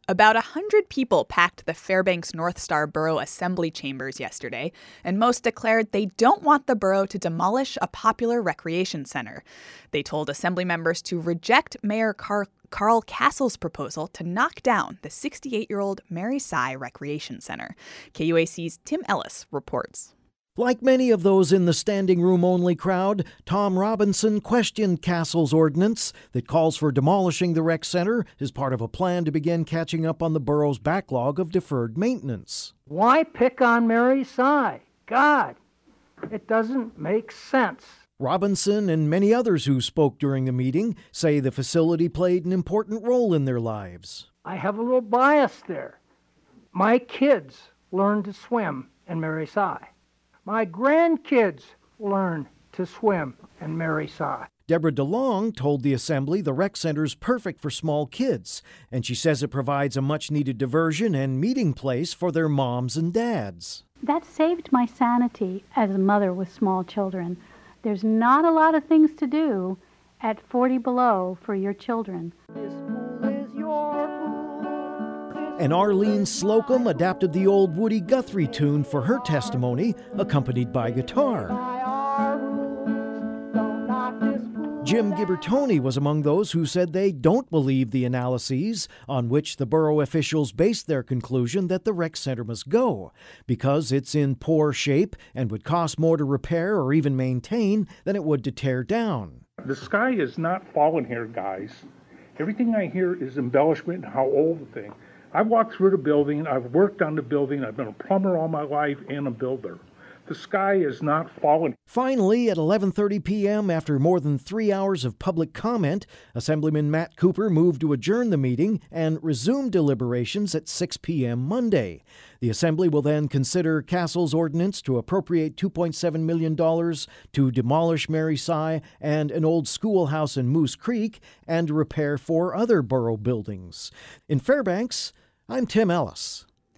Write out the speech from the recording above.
About 100 people packed the Fairbanks North Star Borough Assembly chambers yesterday, and most declared they don't want the borough to demolish a popular recreation center. They told Assembly members to reject Mayor Carl Castle's proposal to knock down the 68-year-old Mary Sy Recreation Center. KUAC's Tim Ellis reports. Like many of those in the standing room only crowd, Tom Robinson questioned Castle's ordinance that calls for demolishing the rec center as part of a plan to begin catching up on the borough's backlog of deferred maintenance. Why pick on Mary Sy? God, it doesn't make sense. Robinson and many others who spoke during the meeting say the facility played an important role in their lives. I have a little bias there. My kids learned to swim in Mary Sy. My grandkids learn to swim in Mary Sy. Deborah DeLong told the Assembly the rec center's perfect for small kids, and she says it provides a much-needed diversion and meeting place for their moms and dads. That saved my sanity as a mother with small children. There's not a lot of things to do at 40 below for your children. And Arlene Slocum adapted the old Woody Guthrie tune for her testimony, accompanied by guitar. Jim Ghibertoni was among those who said they don't believe the analyses on which the borough officials based their conclusion that the rec center must go, because it's in poor shape and would cost more to repair or even maintain than it would to tear down. The sky is not falling here, guys. Everything I hear is embellishment and how old the thing. I've walked through the building, I've worked on the building, I've been a plumber all my life and a builder. The sky is not falling. Finally, at 11:30 p.m., after more than 3 hours of public comment, Assemblyman Matt Cooper moved to adjourn the meeting and resume deliberations at 6 p.m. Monday. The Assembly will then consider Castle's ordinance to appropriate $2.7 million to demolish Mary Sy and an old schoolhouse in Moose Creek and to repair 4 other borough buildings. In Fairbanks, I'm Tim Ellis.